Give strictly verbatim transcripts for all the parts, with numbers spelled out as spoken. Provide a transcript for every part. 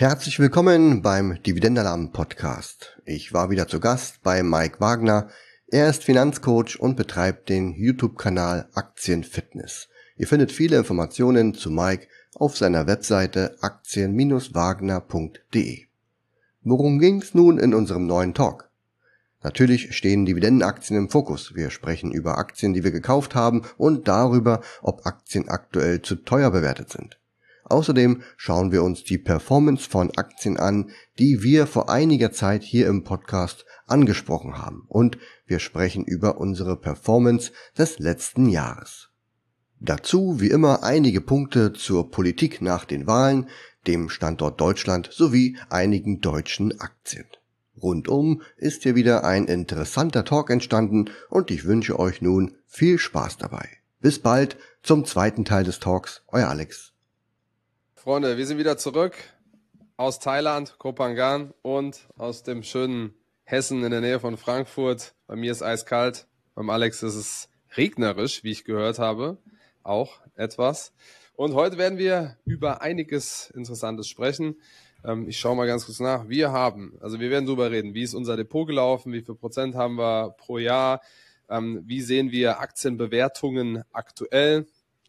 Herzlich willkommen beim Dividendenalarm-Podcast. Ich war wieder zu Gast bei Mike Wagner. Er ist Finanzcoach und betreibt den YouTube-Kanal Aktienfitness. Ihr findet viele Informationen zu Mike auf seiner Webseite aktien Bindestrich wagner Punkt de. Worum ging's nun in unserem neuen Talk? Natürlich stehen Dividendenaktien im Fokus. Wir sprechen über Aktien, die wir gekauft haben und darüber, ob Aktien aktuell zu teuer bewertet sind. Außerdem schauen wir uns die Performance von Aktien an, die wir vor einiger Zeit hier im Podcast angesprochen haben. Und wir sprechen über unsere Performance des letzten Jahres. Dazu wie immer einige Punkte zur Politik nach den Wahlen, dem Standort Deutschland sowie einigen deutschen Aktien. Rundum ist hier wieder ein interessanter Talk entstanden und ich wünsche euch nun viel Spaß dabei. Bis bald zum zweiten Teil des Talks, euer Alex. Freunde, wir sind wieder zurück aus Thailand, Koh Phangan und aus dem schönen Hessen in der Nähe von Frankfurt. Bei mir ist eiskalt, beim Alex ist es regnerisch, wie ich gehört habe, auch etwas. Und heute werden wir über einiges Interessantes sprechen. Ich schaue mal ganz kurz nach. Wir haben, also wir werden darüber reden, wie ist unser Depot gelaufen, wie viel Prozent haben wir pro Jahr, wie sehen wir Aktienbewertungen aktuell,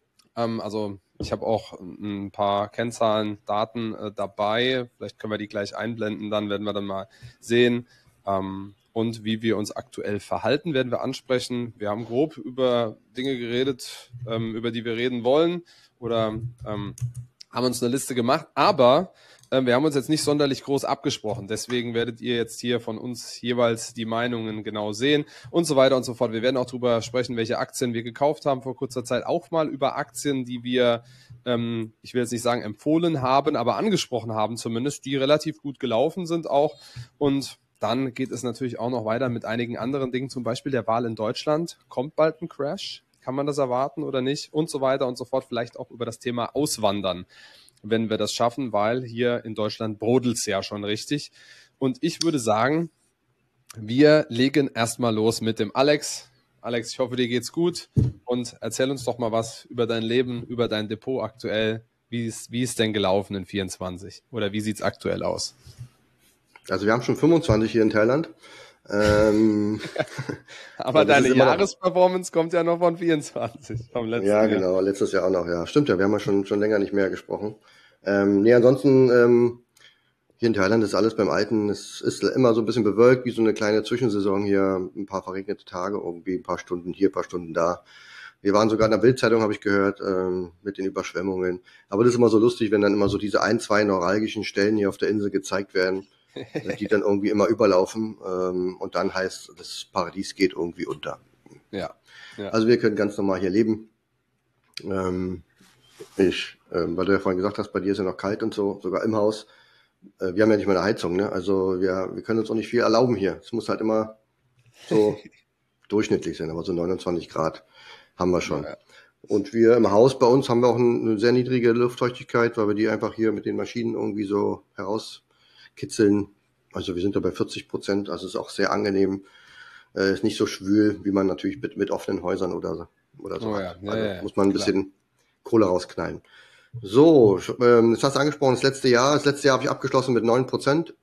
also ich habe auch ein paar Kennzahlen, Daten äh, dabei. Vielleicht können wir die gleich einblenden, dann werden wir dann mal sehen. Ähm, und wie wir uns aktuell verhalten, werden wir ansprechen. Wir haben grob über Dinge geredet, ähm, über die wir reden wollen oder ähm, haben uns eine Liste gemacht. Aber äh, wir haben uns jetzt nicht sonderlich groß abgesprochen. Deswegen werdet ihr jetzt hier von uns jeweils die Meinungen genau sehen und so weiter und so fort. Wir werden auch darüber sprechen, welche Aktien wir gekauft haben vor kurzer Zeit. Auch mal über Aktien, die wir, ähm, ich will jetzt nicht sagen empfohlen haben, aber angesprochen haben zumindest, die relativ gut gelaufen sind auch. Und dann geht es natürlich auch noch weiter mit einigen anderen Dingen, zum Beispiel der Wahl in Deutschland. Kommt bald ein Crash? Kann man das erwarten oder nicht? Und so weiter und so fort. Vielleicht auch über das Thema Auswandern, wenn wir das schaffen, weil hier in Deutschland brodelt es ja schon richtig. Und ich würde sagen, wir legen erstmal los mit dem Alex. Alex, ich hoffe, dir geht's gut und erzähl uns doch mal was über dein Leben, über dein Depot aktuell. Wie ist, wie ist denn gelaufen in vierundzwanzig oder wie sieht's aktuell aus? Also wir haben schon fünfundzwanzig hier in Thailand. Ähm, aber deine Jahresperformance noch, kommt ja noch von vierundzwanzig, vom letzten Ja, Jahr. genau, letztes Jahr auch noch, ja. Stimmt ja, wir haben ja schon, schon länger nicht mehr gesprochen. Ähm, nee, ansonsten, ähm, hier in Thailand ist alles beim Alten. Es ist immer so ein bisschen bewölkt, wie so eine kleine Zwischensaison hier. Ein paar verregnete Tage, irgendwie ein paar Stunden hier, ein paar Stunden da. Wir waren sogar in der Bildzeitung, habe ich gehört, ähm, mit den Überschwemmungen. Aber das ist immer so lustig, wenn dann immer so diese ein, zwei neuralgischen Stellen hier auf der Insel gezeigt werden, die dann irgendwie immer überlaufen. Ähm, und dann heißt, das Paradies geht irgendwie unter. Ja. Ja. Also wir können ganz normal hier leben. Ähm, ich, ähm, weil du ja vorhin gesagt hast, bei dir ist ja noch kalt und so, sogar im Haus. Äh, wir haben ja nicht mal eine Heizung, ne? Also wir, wir können uns auch nicht viel erlauben hier. Es muss halt immer so durchschnittlich sein, aber so neunundzwanzig Grad haben wir schon. Ja. Und wir im Haus bei uns haben wir auch eine sehr niedrige Luftfeuchtigkeit, weil wir die einfach hier mit den Maschinen irgendwie so herauskitzeln. Also wir sind da bei vierzig Prozent, also ist auch sehr angenehm. Äh, ist nicht so schwül, wie man natürlich mit, mit offenen Häusern oder so, oder so oh, hat. Ja. Also Ja, ja, muss man ein klar. bisschen Kohle rausknallen. So, ähm, das hast du angesprochen, das letzte Jahr. Das letzte Jahr habe ich abgeschlossen mit neun Prozent.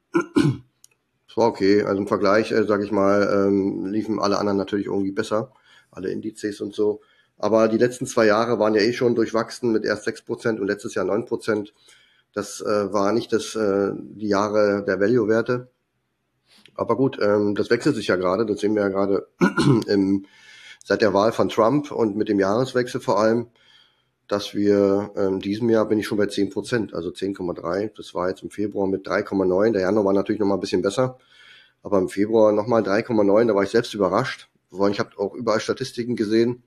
Das war okay. Also im Vergleich, äh, sage ich mal, ähm, liefen alle anderen natürlich irgendwie besser. Alle Indizes und so. Aber die letzten zwei Jahre waren ja eh schon durchwachsen mit erst sechs Prozent und letztes Jahr neun Prozent. Das äh, war nicht das äh, die Jahre der Value-Werte. Aber gut, ähm, das wechselt sich ja gerade. Das sehen wir ja gerade im, seit der Wahl von Trump und mit dem Jahreswechsel vor allem, dass wir ähm, diesem Jahr bin ich schon bei zehn Prozent, also zehn Komma drei. Das war jetzt im Februar mit drei Komma neun. Der Januar war natürlich noch mal ein bisschen besser. Aber im Februar nochmal drei Komma neun, da war ich selbst überrascht. Ich habe auch überall Statistiken gesehen,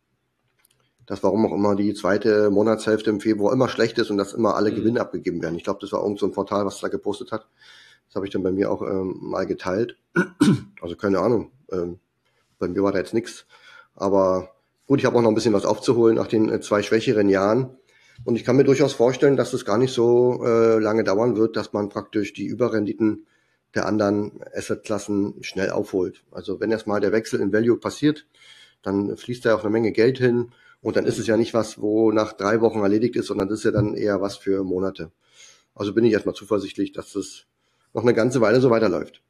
dass warum auch immer die zweite Monatshälfte im Februar immer schlecht ist und dass immer alle Gewinne abgegeben werden. Ich glaube, das war irgend so ein Portal, was da gepostet hat. Das habe ich dann bei mir auch ähm, mal geteilt. Also keine Ahnung. Ähm, bei mir war da jetzt nichts. Aber gut, ich habe auch noch ein bisschen was aufzuholen nach den äh, zwei schwächeren Jahren. Und ich kann mir durchaus vorstellen, dass es gar nicht so äh, lange dauern wird, dass man praktisch die Überrenditen der anderen Assetklassen schnell aufholt. Also wenn erstmal der Wechsel in Value passiert, dann fließt da auch eine Menge Geld hin. Und dann ist es ja nicht was, wo nach drei Wochen erledigt ist, sondern das ist ja dann eher was für Monate. Also bin ich erstmal zuversichtlich, dass es noch eine ganze Weile so weiterläuft.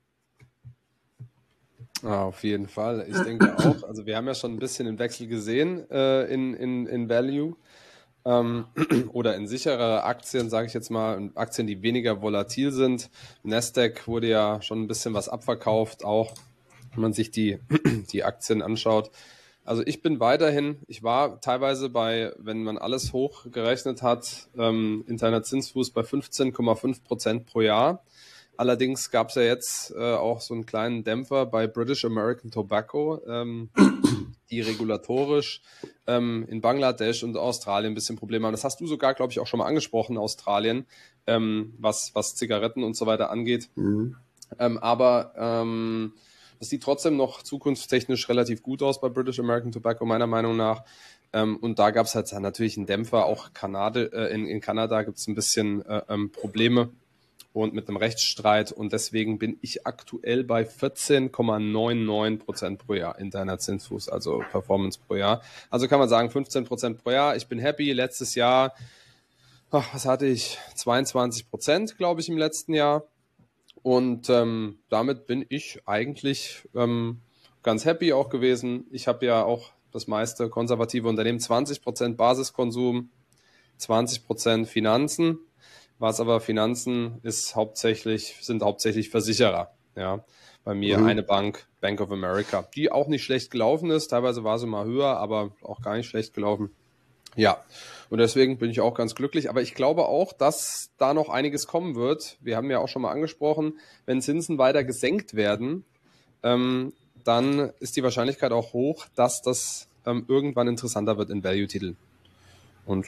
Ah, auf jeden Fall. Ich denke auch. Also wir haben ja schon ein bisschen den Wechsel gesehen äh, in, in, in Value ähm, oder in sichere Aktien, sage ich jetzt mal, Aktien, die weniger volatil sind. Nasdaq wurde ja schon ein bisschen was abverkauft, auch wenn man sich die, die Aktien anschaut. Also ich bin weiterhin, ich war teilweise bei, wenn man alles hochgerechnet hat, ähm, interner Zinsfuß bei fünfzehn Komma fünf Prozent pro Jahr. Allerdings gab es ja jetzt äh, auch so einen kleinen Dämpfer bei British American Tobacco, ähm, die regulatorisch ähm, in Bangladesch und Australien ein bisschen Probleme haben. Das hast du sogar, glaube ich, auch schon mal angesprochen, Australien, ähm, was, was Zigaretten und so weiter angeht. Mhm. Ähm, aber ähm, das sieht trotzdem noch zukunftstechnisch relativ gut aus bei British American Tobacco, meiner Meinung nach. Ähm, und da gab es halt natürlich einen Dämpfer. Auch Kanada, äh, in, in Kanada gibt es ein bisschen äh, ähm, Probleme und mit einem Rechtsstreit. Und deswegen bin ich aktuell bei vierzehn Komma neunundneunzig Prozent pro Jahr interner Zinsfuß, also Performance pro Jahr. Also kann man sagen fünfzehn Prozent pro Jahr. Ich bin happy. Letztes Jahr, ach, was hatte ich? zweiundzwanzig Prozent, glaube ich, im letzten Jahr. Und ähm, damit bin ich eigentlich ähm, ganz happy auch gewesen. Ich habe ja auch das meiste konservative Unternehmen, zwanzig Prozent Basiskonsum, zwanzig Prozent Finanzen. Was aber Finanzen ist hauptsächlich, sind hauptsächlich Versicherer. Ja, bei mir Mhm. eine Bank, Bank of America, die auch nicht schlecht gelaufen ist. Teilweise war sie mal höher, aber auch gar nicht schlecht gelaufen. Ja, und deswegen bin ich auch ganz glücklich. Aber ich glaube auch, dass da noch einiges kommen wird. Wir haben ja auch schon mal angesprochen, wenn Zinsen weiter gesenkt werden, ähm, dann ist die Wahrscheinlichkeit auch hoch, dass das ähm, irgendwann interessanter wird in Value-Titeln. Und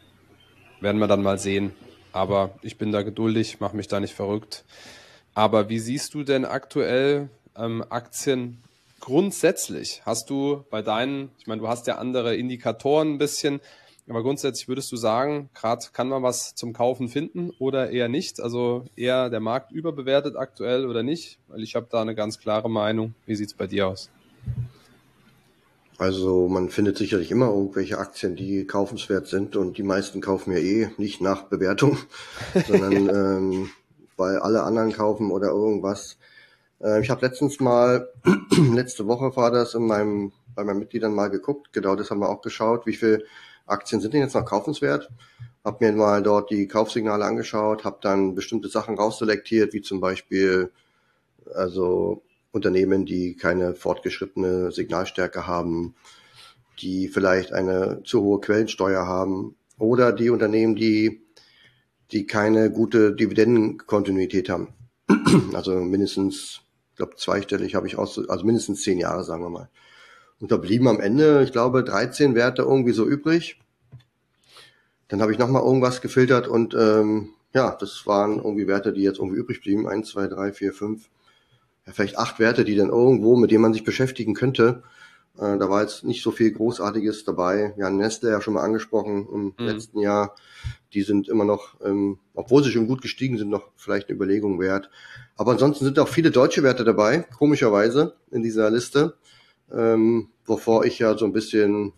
werden wir dann mal sehen. Aber ich bin da geduldig, mache mich da nicht verrückt. Aber wie siehst du denn aktuell ähm, Aktien grundsätzlich? Hast du bei deinen, ich meine, du hast ja andere Indikatoren ein bisschen, aber grundsätzlich würdest du sagen, gerade kann man was zum Kaufen finden oder eher nicht? Also eher der Markt überbewertet aktuell oder nicht? Weil ich habe da eine ganz klare Meinung. Wie sieht es bei dir aus? Also man findet sicherlich immer irgendwelche Aktien, die kaufenswert sind, und die meisten kaufen ja eh nicht nach Bewertung, sondern ähm, weil alle anderen kaufen oder irgendwas. Äh, ich habe letztens mal, letzte Woche war das, in meinem, bei meinen Mitgliedern mal geguckt, genau das haben wir auch geschaut, wie viele Aktien sind denn jetzt noch kaufenswert. Hab mir mal dort die Kaufsignale angeschaut, habe dann bestimmte Sachen rausselektiert, wie zum Beispiel also Unternehmen, die keine fortgeschrittene Signalstärke haben, die vielleicht eine zu hohe Quellensteuer haben, oder die Unternehmen, die, die keine gute Dividendenkontinuität haben. Also mindestens, ich glaube zweistellig habe ich aus, also mindestens zehn Jahre, sagen wir mal. Und da blieben am Ende, ich glaube, dreizehn Werte irgendwie so übrig. Dann habe ich nochmal irgendwas gefiltert und ähm, ja, das waren irgendwie Werte, die jetzt irgendwie übrig blieben. Eins, zwei, drei, vier, fünf. Ja, vielleicht acht Werte, die dann irgendwo, mit denen man sich beschäftigen könnte. Äh, da war jetzt nicht so viel Großartiges dabei. Ja, Nestle ja schon mal angesprochen im Mhm. letzten Jahr. Die sind immer noch, ähm, obwohl sie schon gut gestiegen sind, noch vielleicht eine Überlegung wert. Aber ansonsten sind auch viele deutsche Werte dabei, komischerweise, in dieser Liste. Ähm, wovor ich ja so ein bisschen,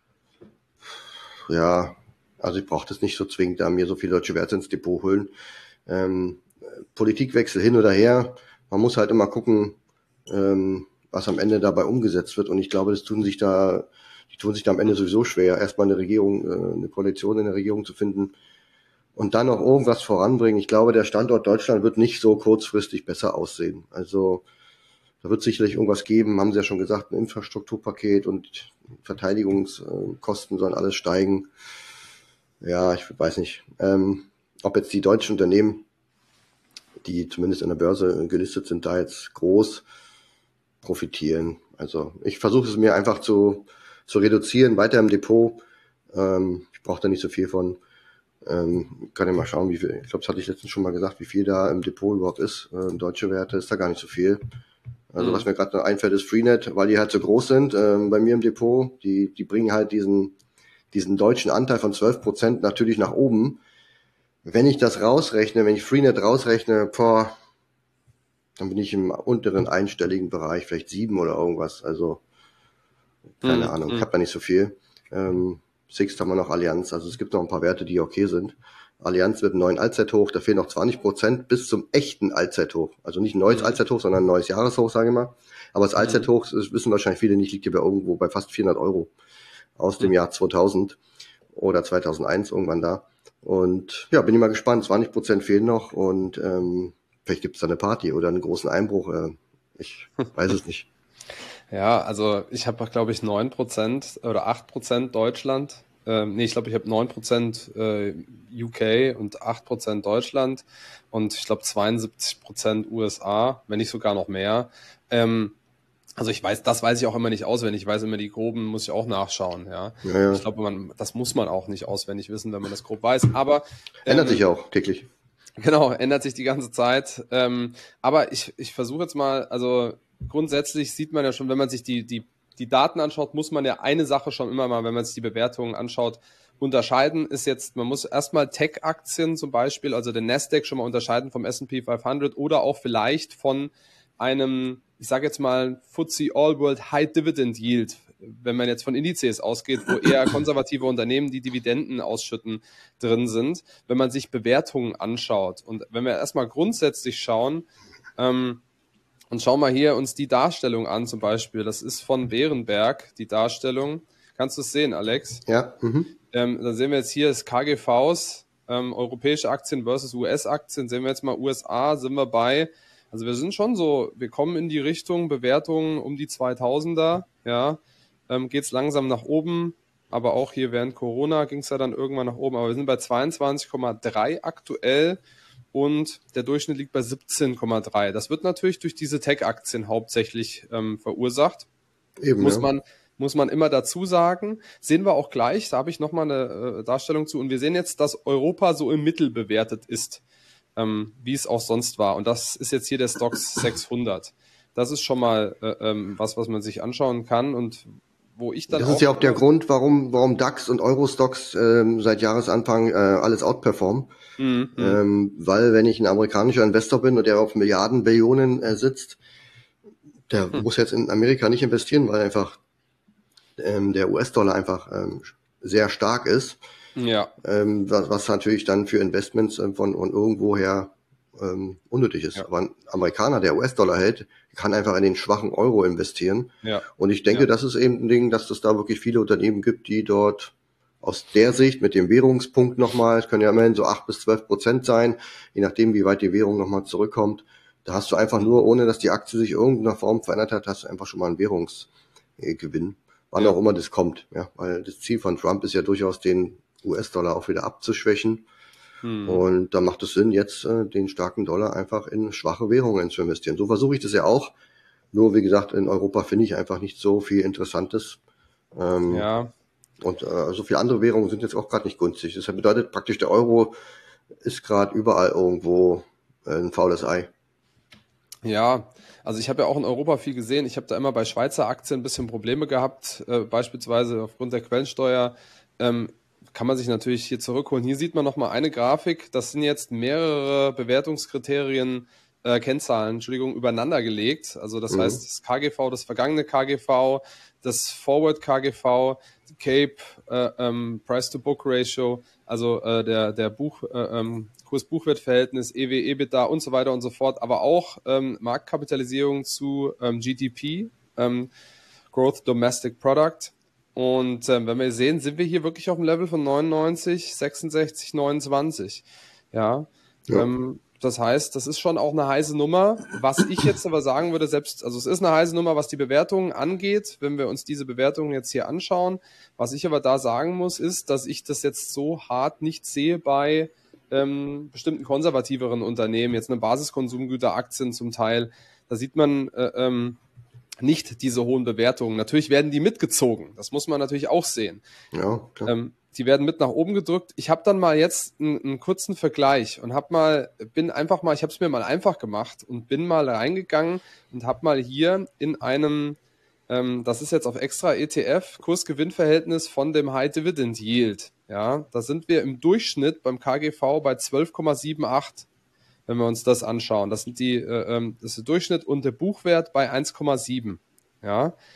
ja, also ich brauche das nicht so zwingend, da mir so viele deutsche Werte ins Depot holen. Ähm, Politikwechsel hin oder her. Man muss halt immer gucken, ähm, was am Ende dabei umgesetzt wird. Und ich glaube, das tun sich da, die tun sich da am Ende sowieso schwer, erstmal eine Regierung, äh, eine Koalition in der Regierung zu finden und dann noch irgendwas voranbringen. Ich glaube, der Standort Deutschland wird nicht so kurzfristig besser aussehen. Also da wird sicherlich irgendwas geben, haben sie ja schon gesagt, ein Infrastrukturpaket und Verteidigungskosten sollen alles steigen. Ja, ich weiß nicht, ähm, ob jetzt die deutschen Unternehmen, die zumindest an der Börse gelistet sind, da jetzt groß profitieren. Also ich versuche es mir einfach zu, zu reduzieren, weiter im Depot. Ähm, ich brauche da nicht so viel von. Ähm, kann ja mal schauen, wie viel, ich glaube, das hatte ich letztens schon mal gesagt, wie viel da im Depot überhaupt ist. Ähm, deutsche Werte ist da gar nicht so viel. Also Mhm. was mir gerade noch einfällt, ist Freenet, weil die halt so groß sind ähm, bei mir im Depot. Die, die bringen halt diesen, diesen deutschen Anteil von zwölf Prozent natürlich nach oben. Wenn ich das rausrechne, wenn ich Freenet rausrechne, boah, dann bin ich im unteren einstelligen Bereich, vielleicht sieben oder irgendwas. Also keine Mhm. Ahnung, ich Mhm. habe da nicht so viel. Ähm, Sixt haben wir noch Allianz, also es gibt noch ein paar Werte, die okay sind. Allianz mit einem neuen Allzeithoch, da fehlen noch zwanzig Prozent bis zum echten Allzeithoch. Also nicht ein neues Mhm. Allzeithoch, sondern ein neues Jahreshoch, sage ich mal. Aber das Allzeithoch, das wissen wahrscheinlich viele nicht, liegt hier bei irgendwo bei fast vierhundert Euro aus dem Mhm. Jahr zweitausend oder zweitausendeins irgendwann da. Und ja, bin ich mal gespannt. zwanzig Prozent fehlen noch und ähm, vielleicht gibt es da eine Party oder einen großen Einbruch. Äh, ich weiß es nicht. Ja, also ich habe, glaube ich, neun Prozent oder acht Prozent Deutschland. Ähm, nee, ich glaube, ich habe neun Prozent äh, U K und acht Prozent Deutschland und ich glaube zweiundsiebzig Prozent U S A, wenn nicht sogar noch mehr. Ähm, also ich weiß, das weiß ich auch immer nicht auswendig. Ich weiß immer, die groben muss ich auch nachschauen, ja. Ja, ja. Ich glaube, man, das muss man auch nicht auswendig wissen, wenn man das grob weiß. Aber Ändert sich ähm, ja auch täglich. genau, ändert sich die ganze Zeit. Ähm, aber ich, ich versuche jetzt mal, also grundsätzlich sieht man ja schon, wenn man sich die, die, die Daten anschaut, muss man ja eine Sache schon immer mal, wenn man sich die Bewertungen anschaut, unterscheiden. Ist jetzt, man muss erstmal Tech-Aktien zum Beispiel, also den Nasdaq schon mal unterscheiden vom S and P fünfhundert oder auch vielleicht von einem, ich sage jetzt mal, F T S E All World High Dividend Yield, wenn man jetzt von Indizes ausgeht, wo eher konservative Unternehmen, die Dividenden ausschütten, drin sind, wenn man sich Bewertungen anschaut. Und wenn wir erstmal grundsätzlich schauen, ähm, und schauen mal hier uns die Darstellung an zum Beispiel, das ist von Berenberg, die Darstellung. Kannst du es sehen, Alex? Ja. Mhm. Ähm, dann sehen wir jetzt hier das K G Vs, ähm, europäische Aktien versus U S-Aktien. Sehen wir jetzt mal U S A, sind wir bei, also wir sind schon so, wir kommen in die Richtung Bewertungen um die zweitausender, ja, ähm, geht es langsam nach oben, aber auch hier während Corona ging es ja dann irgendwann nach oben, aber wir sind bei zweiundzwanzig Komma drei aktuell und der Durchschnitt liegt bei siebzehn Komma drei. Das wird natürlich durch diese Tech-Aktien hauptsächlich ähm, verursacht. Eben, Muss ja. man, muss man immer dazu sagen. Sehen wir auch gleich, da habe ich nochmal eine äh, Darstellung zu. Und wir sehen jetzt, dass Europa so im Mittel bewertet ist, ähm, wie es auch sonst war. Und das ist jetzt hier der Stoxx sechshundert. Das ist schon mal äh, ähm, was, was man sich anschauen kann und wo ich dann Das ist auch ja auch der immer... Grund, warum, warum DAX und Eurostox ähm, seit Jahresanfang äh, alles outperformen. Mhm, mhm, Ähm, weil wenn ich ein amerikanischer Investor bin und der auf Milliarden, Billionen äh, sitzt, der hm. muss jetzt in Amerika nicht investieren, weil einfach ähm, der U S-Dollar einfach ähm, sehr stark ist, Ja, ähm, was, was natürlich dann für Investments ähm, von, von irgendwoher ähm, unnötig ist. ja, Aber ein Amerikaner, der U S-Dollar hält, kann einfach in den schwachen Euro investieren. ja, Und ich denke, ja. das ist eben ein Ding, dass es da wirklich viele Unternehmen gibt, die dort aus der Sicht mit dem Währungspunkt nochmal, es können ja immerhin so acht bis zwölf Prozent sein, je nachdem, wie weit die Währung nochmal zurückkommt. Da hast du einfach Mhm. nur, ohne dass die Aktie sich in irgendeiner Form verändert hat, hast du einfach schon mal einen Währungsgewinn. Wann auch Ja. immer das kommt, ja, weil das Ziel von Trump ist ja durchaus, den U S-Dollar auch wieder abzuschwächen. Mhm. Und da macht es Sinn, jetzt äh, den starken Dollar einfach in schwache Währungen zu investieren. So versuche ich das ja auch. Nur, wie gesagt, in Europa finde ich einfach nicht so viel Interessantes. Ähm, Ja. und äh, so viele andere Währungen sind jetzt auch gerade nicht günstig. Das bedeutet praktisch, der Euro ist gerade überall irgendwo äh, ein faules Ei. Ja, also ich habe ja auch in Europa viel gesehen. Ich habe da immer bei Schweizer Aktien ein bisschen Probleme gehabt, äh, beispielsweise aufgrund der Quellensteuer. Ähm, kann man sich natürlich hier zurückholen. Hier sieht man nochmal eine Grafik. Das sind jetzt mehrere Bewertungskriterien, äh, Kennzahlen, Entschuldigung, übereinander gelegt. Also das heißt, Mhm. das K G V, das vergangene K G V, das Forward K G V, Cape, äh, ähm, Price-to-Book-Ratio, also äh, der, der Buch, äh, ähm, Kurs-Buchwert-Verhältnis, E W, EBITDA und so weiter und so fort, aber auch ähm, Marktkapitalisierung zu ähm, G D P, ähm, Growth Domestic Product. Und ähm, wenn wir sehen, sind wir hier wirklich auf dem Level von neunundneunzig, sechsundsechzig, neunundzwanzig. Ja, Ja. ähm, das heißt, das ist schon auch eine heiße Nummer. Was ich jetzt aber sagen würde, selbst, also es ist eine heiße Nummer, was die Bewertungen angeht, wenn wir uns diese Bewertungen jetzt hier anschauen. Was ich aber da sagen muss, ist, dass ich das jetzt so hart nicht sehe bei ähm, bestimmten konservativeren Unternehmen, jetzt eine Basiskonsumgüteraktien zum Teil. Da sieht man äh, ähm, nicht diese hohen Bewertungen. Natürlich werden die mitgezogen. Das muss man natürlich auch sehen. Ja, klar. Ähm, die werden mit nach oben gedrückt. Ich habe dann mal jetzt einen, einen kurzen Vergleich und habe mal, bin einfach mal, ich habe es mir mal einfach gemacht und bin mal reingegangen und habe mal hier in einem, ähm, das ist jetzt auf extra E T F, Kurs-Gewinn-Verhältnis von dem High Dividend Yield. Ja, da sind wir im Durchschnitt beim K G V bei zwölf Komma achtundsiebzig, wenn wir uns das anschauen. Das sind die, äh, ähm, das ist der Durchschnitt und der Buchwert bei eins Komma sieben. Ja,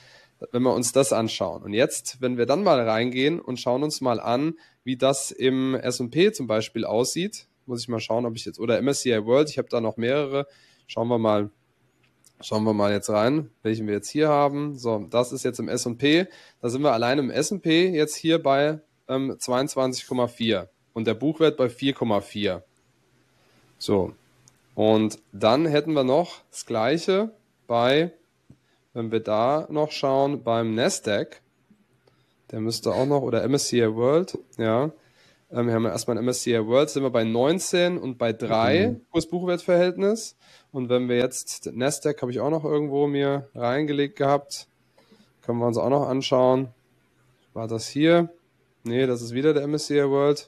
wenn wir uns das anschauen. Und jetzt, wenn wir dann mal reingehen und schauen uns mal an, wie das im S und P zum Beispiel aussieht, muss ich mal schauen, ob ich jetzt, oder M S C I World, ich habe da noch mehrere, schauen wir mal, schauen wir mal jetzt rein, welchen wir jetzt hier haben. So, das ist jetzt im S und P, da sind wir allein im S und P jetzt hier bei ähm, zweiundzwanzig Komma vier und der Buchwert bei vier Komma vier. So, und dann hätten wir noch das Gleiche bei, wenn wir da noch schauen, beim Nasdaq, der müsste auch noch, oder M S C I World, ja, ähm, wir haben ja erstmal ein M S C I World, sind wir bei neunzehn und bei drei Mhm. Kurs-Buchwert-Verhältnis. Und wenn wir jetzt, Nasdaq habe ich auch noch irgendwo mir reingelegt gehabt, können wir uns auch noch anschauen. War das hier? Nee, das ist wieder der M S C I World.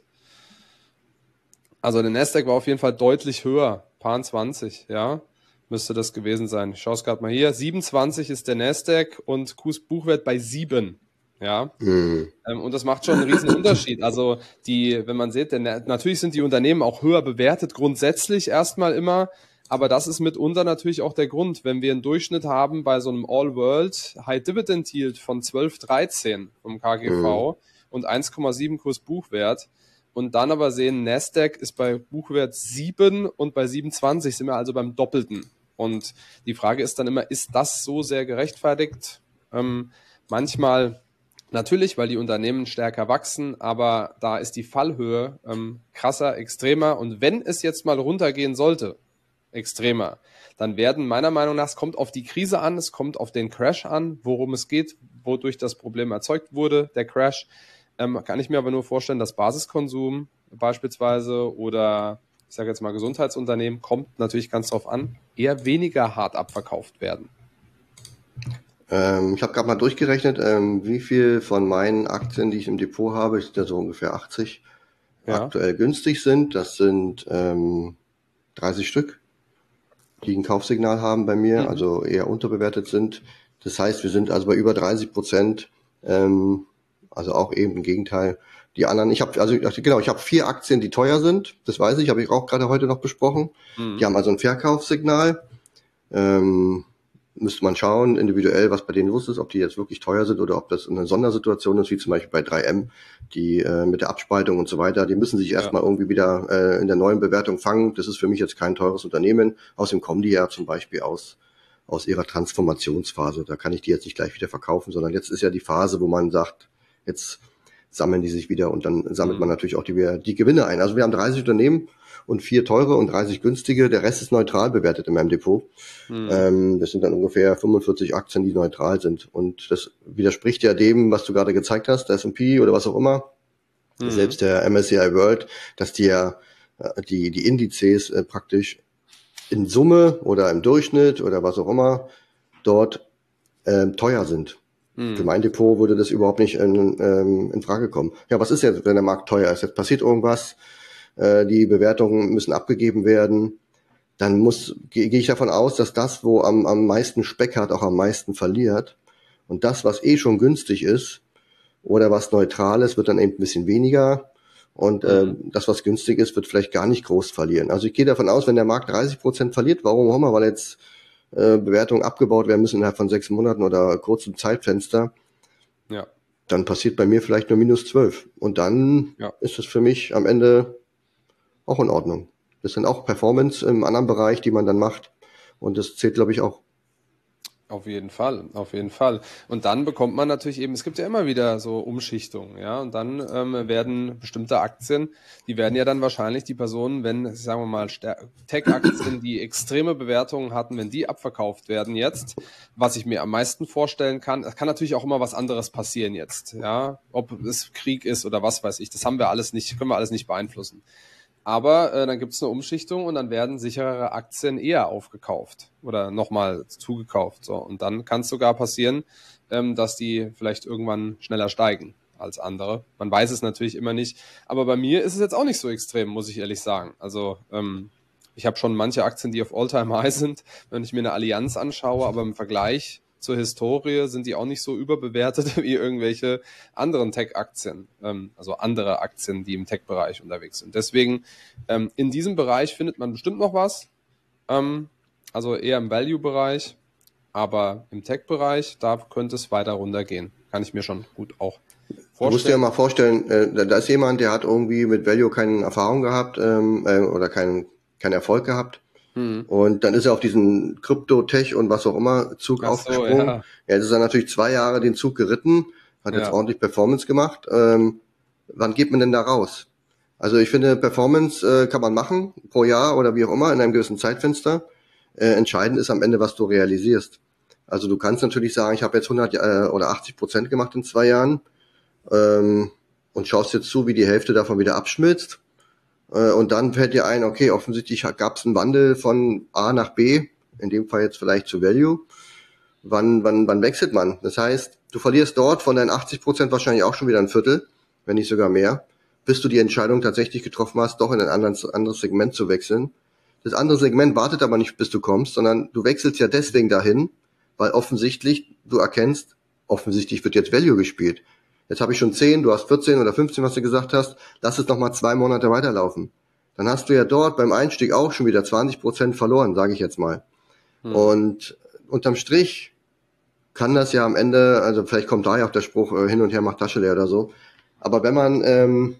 Also der Nasdaq war auf jeden Fall deutlich höher, paar zwanzig, ja, müsste das gewesen sein. Ich schaue es gerade mal hier, siebenundzwanzig ist der Nasdaq und Kurs-Buchwert bei sieben, ja. Mhm. Ähm, und das macht schon einen riesen Unterschied. Also die, wenn man sieht, denn natürlich sind die Unternehmen auch höher bewertet, grundsätzlich erstmal immer, aber das ist mitunter natürlich auch der Grund, wenn wir einen Durchschnitt haben bei so einem All-World High Dividend Yield von zwölf, dreizehn vom K G V Mhm. und eins Komma sieben Kurs Buchwert und dann aber sehen, Nasdaq ist bei Buchwert sieben und bei siebenundzwanzig sind wir also beim Doppelten. Und die Frage ist dann immer, ist das so sehr gerechtfertigt? Ähm, manchmal natürlich, weil die Unternehmen stärker wachsen, aber da ist die Fallhöhe ähm, krasser, extremer. Und wenn es jetzt mal runtergehen sollte, extremer, dann werden meiner Meinung nach, es kommt auf die Krise an, es kommt auf den Crash an, worum es geht, wodurch das Problem erzeugt wurde, der Crash. Ähm, kann ich mir aber nur vorstellen, dass Basiskonsum beispielsweise oder ich sage jetzt mal Gesundheitsunternehmen, kommt natürlich ganz drauf an, eher weniger hart abverkauft werden. Ähm, ich habe gerade mal durchgerechnet, ähm, wie viel von meinen Aktien, die ich im Depot habe, ich sind ja so ungefähr achtzig, Ja. aktuell günstig sind. Das sind ähm, dreißig Stück, die ein Kaufsignal haben bei mir, Mhm. also eher unterbewertet sind. Das heißt, wir sind also bei über dreißig Prozent, ähm, also auch eben im Gegenteil. Die anderen, ich habe also genau, ich habe vier Aktien, die teuer sind. Das weiß ich, habe ich auch gerade heute noch besprochen. Die Mhm. haben also ein Verkaufssignal. Ähm, müsste man schauen, individuell, was bei denen los ist, ob die jetzt wirklich teuer sind oder ob das eine Sondersituation ist, wie zum Beispiel bei drei M, die äh, mit der Abspaltung und so weiter, die müssen sich Ja. erstmal irgendwie wieder äh, in der neuen Bewertung fangen. Das ist für mich jetzt kein teures Unternehmen. Außerdem kommen die ja zum Beispiel aus aus ihrer Transformationsphase. Da kann ich die jetzt nicht gleich wieder verkaufen, sondern jetzt ist ja die Phase, wo man sagt, jetzt sammeln die sich wieder und dann sammelt man Mhm. natürlich auch die, die Gewinne ein. Also wir haben dreißig Unternehmen und vier teure und dreißig günstige. Der Rest ist neutral bewertet in meinem Depot. Mhm. Ähm, das sind dann ungefähr fünfundvierzig Aktien, die neutral sind. Und das widerspricht ja dem, was du gerade gezeigt hast, der S und P oder was auch immer. Mhm. Selbst der M S C I World, dass die ja äh, die, die Indizes äh, praktisch in Summe oder im Durchschnitt oder was auch immer dort ähm, teuer sind. Mhm. Für mein Depot würde das überhaupt nicht in, ähm, in Frage kommen. Ja, was ist jetzt, wenn der Markt teuer ist? Jetzt passiert irgendwas, äh, die Bewertungen müssen abgegeben werden. Dann muss gehe geh ich davon aus, dass das, wo am, am meisten Speck hat, auch am meisten verliert. Und das, was eh schon günstig ist oder was neutral ist, wird dann eben ein bisschen weniger. Und äh, Mhm. das, was günstig ist, wird vielleicht gar nicht groß verlieren. Also ich gehe davon aus, wenn der Markt dreißig Prozent verliert, warum auch immer, weil jetzt äh, Bewertungen abgebaut werden müssen innerhalb von sechs Monaten oder kurzem Zeitfenster, Ja. dann passiert bei mir vielleicht nur minus zwölf. Und dann Ja. ist das für mich am Ende auch in Ordnung. Das sind auch Performance im anderen Bereich, die man dann macht. Und das zählt, glaube ich, auch. Auf jeden Fall, auf jeden Fall. Und dann bekommt man natürlich eben, es gibt ja immer wieder so Umschichtungen, ja, und dann ähm, werden bestimmte Aktien, die werden ja dann wahrscheinlich die Personen, wenn, sagen wir mal, Tech-Aktien, die extreme Bewertungen hatten, wenn die abverkauft werden jetzt, was ich mir am meisten vorstellen kann, es kann natürlich auch immer was anderes passieren jetzt, ja, ob es Krieg ist oder was weiß ich, das haben wir alles nicht, können wir alles nicht beeinflussen. Aber äh, dann gibt es eine Umschichtung und dann werden sicherere Aktien eher aufgekauft oder nochmal zugekauft. So. Und dann kann es sogar passieren, ähm, dass die vielleicht irgendwann schneller steigen als andere. Man weiß es natürlich immer nicht. Aber bei mir ist es jetzt auch nicht so extrem, muss ich ehrlich sagen. Also ähm, ich habe schon manche Aktien, die auf All-Time-High sind, wenn ich mir eine Allianz anschaue, aber im Vergleich zur Historie sind die auch nicht so überbewertet wie irgendwelche anderen Tech-Aktien, ähm, also andere Aktien, die im Tech-Bereich unterwegs sind. Deswegen ähm, in diesem Bereich findet man bestimmt noch was, ähm, also eher im Value-Bereich. aber im Tech-Bereich, da könnte es weiter runtergehen. Kann ich mir schon gut auch vorstellen. Du musst dir ja mal vorstellen, äh, da ist jemand, der hat irgendwie mit Value keine Erfahrung gehabt ähm, äh, oder keinen keinen Erfolg gehabt. Hm. Und dann ist er auf diesen Krypto-Tech und was auch immer Zug Ach so, aufgesprungen. ja. Ja, jetzt ist er natürlich zwei Jahre den Zug geritten, hat jetzt Ja. ordentlich Performance gemacht. Ähm, wann geht man denn da raus? Also ich finde, Performance äh, kann man machen, pro Jahr oder wie auch immer, in einem gewissen Zeitfenster. Äh, entscheidend ist am Ende, was du realisierst. Also du kannst natürlich sagen, ich habe jetzt hundert äh, oder achtzig Prozent gemacht in zwei Jahren ähm, und schaust jetzt zu, wie die Hälfte davon wieder abschmilzt. Äh, und dann fällt dir ein, okay, offensichtlich gab es einen Wandel von A nach B, in dem Fall jetzt vielleicht zu Value. Wann, wann, wann wechselt man? Das heißt, du verlierst dort von deinen achtzig Prozent wahrscheinlich auch schon wieder ein Viertel, wenn nicht sogar mehr, bis du die Entscheidung tatsächlich getroffen hast, doch in ein anderes, anderes Segment zu wechseln. Das andere Segment wartet aber nicht, bis du kommst, sondern du wechselst ja deswegen dahin, weil offensichtlich du erkennst, offensichtlich wird jetzt Value gespielt. Jetzt habe ich schon zehn, du hast vierzehn oder fünfzehn, was du gesagt hast, lass es noch mal zwei Monate weiterlaufen. Dann hast du ja dort beim Einstieg auch schon wieder zwanzig Prozent verloren, sage ich jetzt mal. Hm. Und unterm Strich kann das ja am Ende, also vielleicht kommt da ja auch der Spruch, äh, hin und her macht Tasche leer oder so, aber wenn man ähm,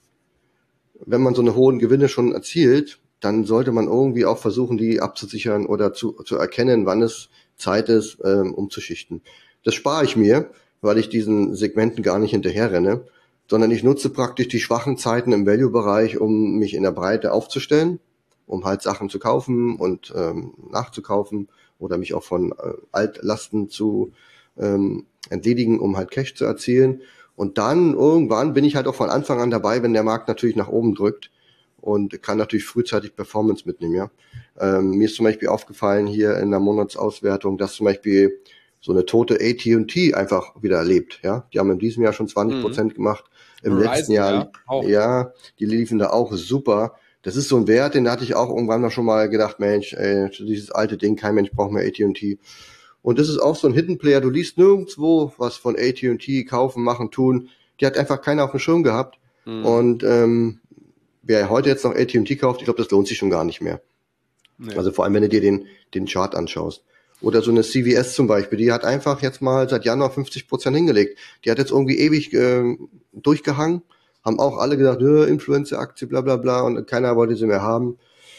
wenn man so eine hohen Gewinne schon erzielt, dann sollte man irgendwie auch versuchen, die abzusichern oder zu, zu erkennen, wann es Zeit ist, ähm, umzuschichten. Das spare ich mir, weil ich diesen Segmenten gar nicht hinterherrenne, sondern ich nutze praktisch die schwachen Zeiten im Value-Bereich, um mich in der Breite aufzustellen, um halt Sachen zu kaufen und ähm, nachzukaufen oder mich auch von äh, Altlasten zu ähm, entledigen, um halt Cash zu erzielen. Und dann irgendwann bin ich halt auch von Anfang an dabei, wenn der Markt natürlich nach oben drückt und kann natürlich frühzeitig Performance mitnehmen. Ja, ähm, mir ist zum Beispiel aufgefallen hier in der Monatsauswertung, dass zum Beispiel so eine tote A T und T einfach wieder erlebt. Ja, die haben in diesem Jahr schon zwanzig Prozent mhm. gemacht. Im Verizon, letzten Jahr, ja, auch. ja, die liefen da auch super. Das ist so ein Wert, den hatte ich auch irgendwann mal schon mal gedacht, Mensch, ey, dieses alte Ding, kein Mensch braucht mehr A T und T. Und das ist auch so ein Hidden Player. Du liest nirgendwo was von A T und T, kaufen, machen, tun. Die hat einfach keiner auf dem Schirm gehabt. Mhm. Und ähm, wer heute jetzt noch A T und T kauft, ich glaube, das lohnt sich schon gar nicht mehr. Nee. Also vor allem, wenn du dir den den Chart anschaust. Oder so eine C V S zum Beispiel, die hat einfach jetzt mal seit Januar fünfzig Prozent hingelegt. Die hat jetzt irgendwie ewig äh, durchgehangen. Haben auch alle gesagt, äh, Influencer-Aktie, bla bla bla. Und keiner wollte sie mehr haben.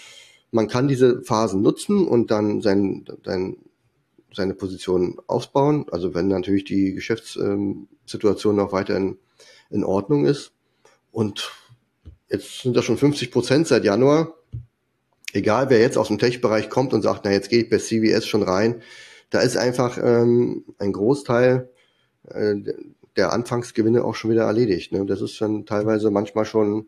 Man kann diese Phasen nutzen und dann sein, sein seine Position ausbauen, also wenn natürlich die Geschäftssituation noch weiter in, in Ordnung ist. Und jetzt sind das schon fünfzig Prozent seit Januar. Egal, wer jetzt aus dem Tech-Bereich kommt und sagt, na jetzt gehe ich bei C V S schon rein, da ist einfach ähm, ein Großteil äh, der Anfangsgewinne auch schon wieder erledigt. Ne? Das ist dann teilweise manchmal schon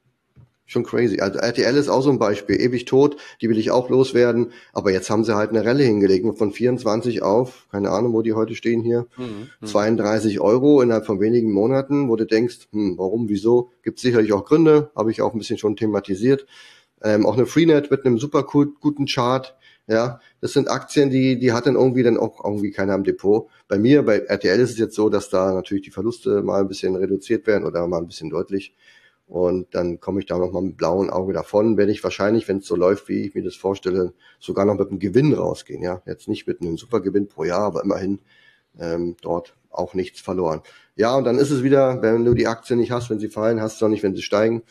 Schon crazy. Also R T L ist auch so ein Beispiel. Ewig tot, die will ich auch loswerden. Aber jetzt haben sie halt eine Rallye hingelegt von vierundzwanzig auf, keine Ahnung, wo die heute stehen hier, mhm, zweiunddreißig Euro innerhalb von wenigen Monaten, wo du denkst, hm, warum, wieso? Gibt sicherlich auch Gründe, habe ich auch ein bisschen schon thematisiert. Ähm, auch eine Freenet mit einem super cool, guten Chart. Ja, das sind Aktien, die die hat dann irgendwie dann auch irgendwie keiner im Depot. Bei mir, bei R T L ist es jetzt so, dass da natürlich die Verluste mal ein bisschen reduziert werden oder mal ein bisschen deutlich. Und dann komme ich da noch mal mit blauen Auge davon, werde ich wahrscheinlich, wenn es so läuft, wie ich mir das vorstelle, sogar noch mit einem Gewinn rausgehen. Ja, jetzt nicht mit einem Supergewinn pro Jahr, aber immerhin ähm, dort auch nichts verloren. Ja, und dann ist es wieder, wenn du die Aktien nicht hast, wenn sie fallen, hast du auch nicht, wenn sie steigen.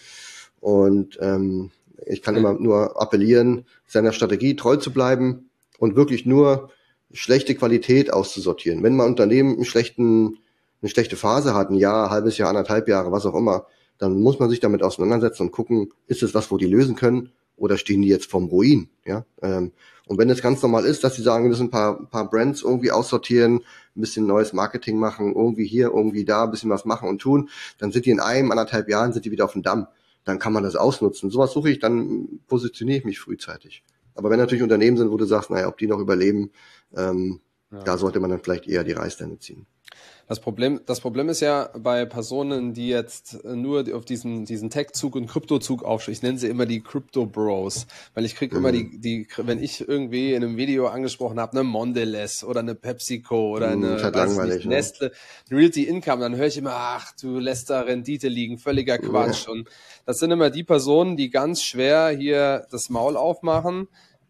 Und ähm, ich kann immer nur appellieren, seiner Strategie treu zu bleiben und wirklich nur schlechte Qualität auszusortieren. Wenn man Unternehmen einen schlechten, eine schlechte Phase hat, ein Jahr, ein halbes Jahr, anderthalb Jahre, was auch immer, dann muss man sich damit auseinandersetzen und gucken, ist es was, wo die lösen können oder stehen die jetzt vorm Ruin? Ja? Ähm, und wenn es ganz normal ist, dass sie sagen, wir müssen ein paar, ein paar Brands irgendwie aussortieren, ein bisschen neues Marketing machen, irgendwie hier, irgendwie da, ein bisschen was machen und tun, dann sind die in einem, anderthalb Jahren sind die wieder auf dem Damm. Dann kann man das ausnutzen. Sowas suche ich, dann positioniere ich mich frühzeitig. Aber wenn natürlich Unternehmen sind, wo du sagst, naja, ob die noch überleben, ähm, ja. da sollte man dann vielleicht eher die Reißleine ziehen. Das Problem, das Problem ist ja bei Personen, die jetzt nur auf diesen, diesen Tech-Zug und Kryptozug aufstehen. Ich nenne sie immer die Crypto-Bros, weil ich kriege mhm. immer die, die, wenn ich irgendwie in einem Video angesprochen habe, eine Mondelez oder eine PepsiCo oder eine mhm, weiß nicht, Nestle, ne? Realty Income, dann höre ich immer, ach, du lässt da Rendite liegen, völliger Quatsch. Ja. Und das sind immer die Personen, die ganz schwer hier das Maul aufmachen,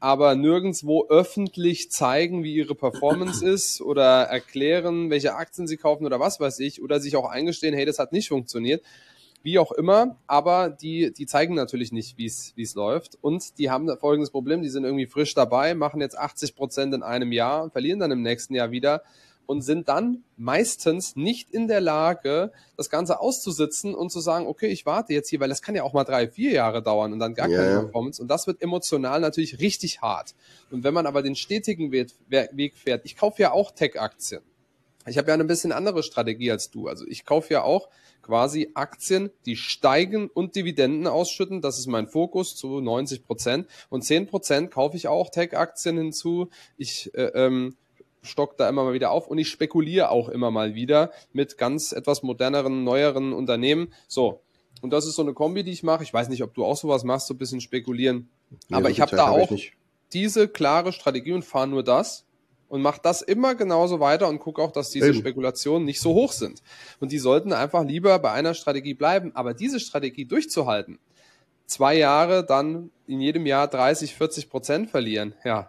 aber nirgendwo öffentlich zeigen, wie ihre Performance ist oder erklären, welche Aktien sie kaufen oder was weiß ich, oder sich auch eingestehen, hey, das hat nicht funktioniert. Wie auch immer, aber die, die zeigen natürlich nicht, wie es, wie es läuft. Und die haben folgendes Problem, die sind irgendwie frisch dabei, machen jetzt achtzig Prozent in einem Jahr, verlieren dann im nächsten Jahr wieder und sind dann meistens nicht in der Lage, das Ganze auszusitzen und zu sagen, okay, ich warte jetzt hier, weil das kann ja auch mal drei, vier Jahre dauern und dann gar Ja, keine ja. Performance. Und das wird emotional natürlich richtig hart. Und wenn man aber den stetigen Weg Weg fährt, ich kaufe ja auch Tech-Aktien. Ich habe ja eine bisschen andere Strategie als du. Also ich kaufe ja auch quasi Aktien, die steigen und Dividenden ausschütten. Das ist mein Fokus zu neunzig Prozent. Und zehn Prozent kaufe ich auch Tech-Aktien hinzu. Ich äh, ähm, stock da immer mal wieder auf und ich spekuliere auch immer mal wieder mit ganz etwas moderneren, neueren Unternehmen. So, und das ist so eine Kombi, die ich mache. Ich weiß nicht, ob du auch sowas machst, so ein bisschen spekulieren. Ja, Aber so ich viel habe Zeit da habe ich auch nicht. diese klare Strategie und fahre nur das. Und mache das immer genauso weiter und gucke auch, dass diese Eben. Spekulationen nicht so hoch sind. Und die sollten einfach lieber bei einer Strategie bleiben. Aber diese Strategie durchzuhalten, zwei Jahre dann in jedem Jahr dreißig, vierzig Prozent verlieren, ja,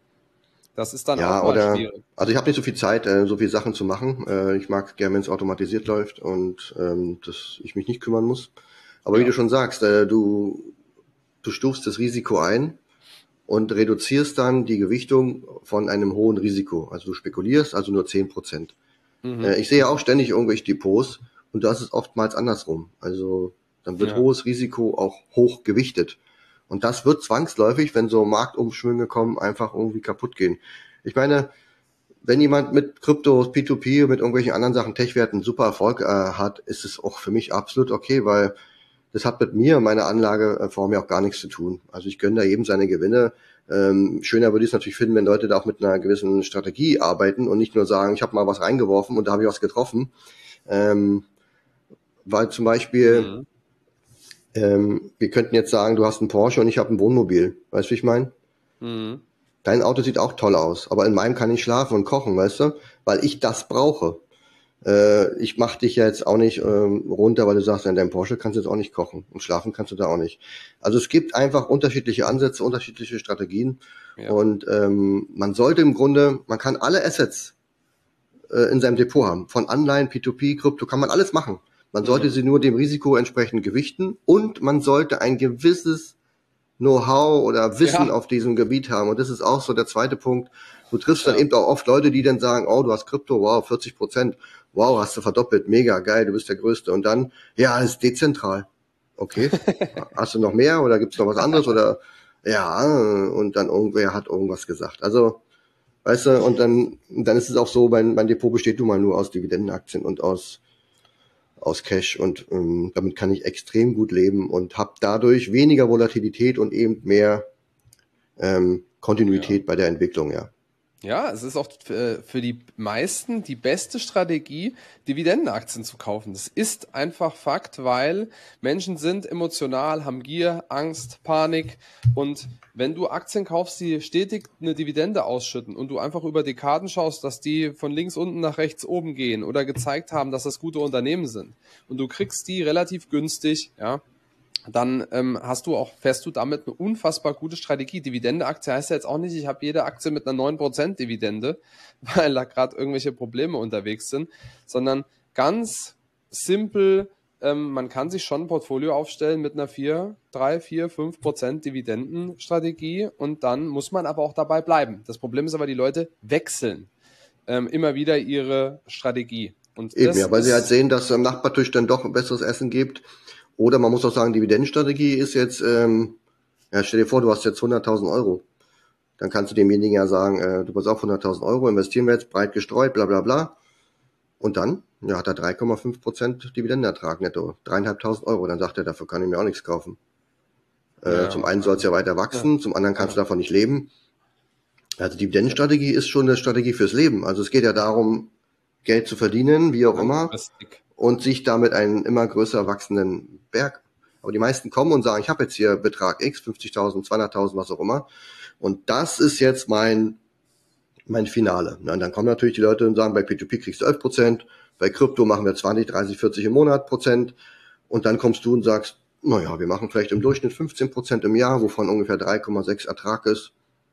das ist dann Ja, auch mal oder, schwierig. also ich habe nicht so viel Zeit, äh, so viele Sachen zu machen. Äh, ich mag gerne, wenn es automatisiert läuft und ähm, dass ich mich nicht kümmern muss. Aber wie Ja. du schon sagst, äh, du, du stufst das Risiko ein und reduzierst dann die Gewichtung von einem hohen Risiko. Also du spekulierst, also nur zehn Prozent. Mhm. Äh, ich sehe auch ständig irgendwelche Depots und das ist oftmals andersrum. Also dann wird Ja. hohes Risiko auch hoch gewichtet. Und das wird zwangsläufig, wenn so Marktumschwünge kommen, einfach irgendwie kaputt gehen. Ich meine, wenn jemand mit Kryptos, P zwei P, mit irgendwelchen anderen Sachen, Tech-Werten super Erfolg äh, hat, ist es auch für mich absolut okay, weil das hat mit mir, meiner Anlageform ja auch gar nichts zu tun. Also ich gönne da jedem seine Gewinne. Ähm, schöner würde ich es natürlich finden, wenn Leute da auch mit einer gewissen Strategie arbeiten und nicht nur sagen, ich habe mal was reingeworfen und da habe ich was getroffen. Ähm, weil zum Beispiel, Mhm. ähm, wir könnten jetzt sagen, du hast einen Porsche und ich habe ein Wohnmobil. Weißt du, wie ich meine? Mhm. Dein Auto sieht auch toll aus, aber in meinem kann ich schlafen und kochen, weißt du? Weil ich das brauche. Äh, ich mach dich ja jetzt auch nicht ähm, runter, weil du sagst, in deinem Porsche kannst du jetzt auch nicht kochen und schlafen kannst du da auch nicht. Also es gibt einfach unterschiedliche Ansätze, unterschiedliche Strategien Ja. und ähm, man sollte im Grunde, man kann alle Assets äh, in seinem Depot haben. Von Anleihen, P zwei P, Krypto, kann man alles machen. Man sollte Mhm. sie nur dem Risiko entsprechend gewichten und man sollte ein gewisses Know-how oder Wissen Ja. auf diesem Gebiet haben. Und das ist auch so der zweite Punkt. Du triffst dann Ja. eben auch oft Leute, die dann sagen, oh, du hast Krypto, wow, vierzig Prozent, wow, hast du verdoppelt, mega geil, du bist der Größte. Und dann, ja, das ist dezentral. Okay, hast du noch mehr oder gibt's noch was anderes? Oder ja, und dann irgendwer hat irgendwas gesagt. Also, weißt du, und dann, dann ist es auch so, mein, mein Depot besteht nun mal nur aus Dividendenaktien und aus aus Cash und ähm, damit kann ich extrem gut leben und habe dadurch weniger Volatilität und eben mehr ähm, Ja. Kontinuität bei der Entwicklung, ja. Ja, es ist auch äh, für die meisten die beste Strategie, Dividendenaktien zu kaufen. Das ist einfach Fakt, weil Menschen sind emotional, haben Gier, Angst, Panik. Und wenn du Aktien kaufst, die stetig eine Dividende ausschütten und du einfach über Dekaden schaust, dass die von links unten nach rechts oben gehen oder gezeigt haben, dass das gute Unternehmen sind und du kriegst die relativ günstig, ja, dann ähm, hast du auch, fährst du damit eine unfassbar gute Strategie. Dividende-Aktie heißt ja jetzt auch nicht, ich habe jede Aktie mit einer neun Prozent Dividende, weil da gerade irgendwelche Probleme unterwegs sind, sondern ganz simpel, ähm, man kann sich schon ein Portfolio aufstellen mit einer vier, drei, vier, fünf Prozent Dividendenstrategie und dann muss man aber auch dabei bleiben. Das Problem ist aber, die Leute wechseln ähm, immer wieder ihre Strategie. Und Eben, das ja, weil sie halt ist, sehen, dass es am Nachbartisch dann doch ein besseres Essen gibt. Oder man muss auch sagen, Dividendenstrategie ist jetzt, ähm, ja, stell dir vor, du hast jetzt hunderttausend Euro. Dann kannst du demjenigen ja sagen, äh, du pass auf, hunderttausend Euro investieren wir jetzt, breit gestreut, bla bla bla. Und dann, ja, hat er drei Komma fünf Prozent Dividendenertrag netto, dreieinhalbtausend Euro. Dann sagt er, dafür kann ich mir auch nichts kaufen. Äh, zum ja, einen soll es ja weiter wachsen, zum anderen kannst ja, du davon nicht leben. Also Dividendenstrategie ist schon eine Strategie fürs Leben. Also es geht ja darum, Geld zu verdienen, wie auch immer, langfristig. und sich damit einen immer größer wachsenden Berg. Aber die meisten kommen und sagen, ich habe jetzt hier Betrag X, fünfzigtausend, zweihunderttausend, was auch immer. Und das ist jetzt mein mein Finale. Na, und dann kommen natürlich die Leute und sagen, bei P zwei P kriegst du elf Prozent, bei Krypto machen wir zwanzig, dreißig, vierzig im Monat Prozent. Und dann kommst du und sagst, naja, wir machen vielleicht im Durchschnitt fünfzehn Prozent im Jahr, wovon ungefähr drei Komma sechs Ertrag ist.